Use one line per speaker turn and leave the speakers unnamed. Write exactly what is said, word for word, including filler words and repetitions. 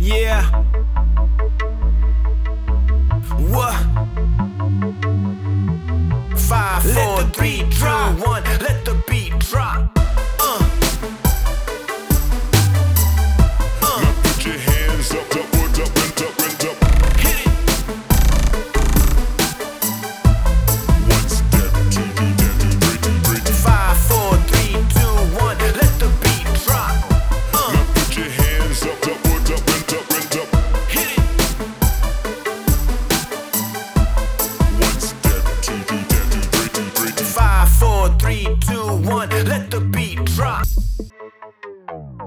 Yeah. What? Five, four, three, two, one. Let the beat drop. Uh. Uh.
Now put your hands up, up, up, up, and up, and up.
Hit it.
One step, two, step, three, three.
Five, four, three, two, one. Let the beat drop. Uh.
Now put your hands up, up, up, up, and up, and up.
Hit it.
One step, two, step, three, three.
Five, four, three, two, one. Let the beat drop.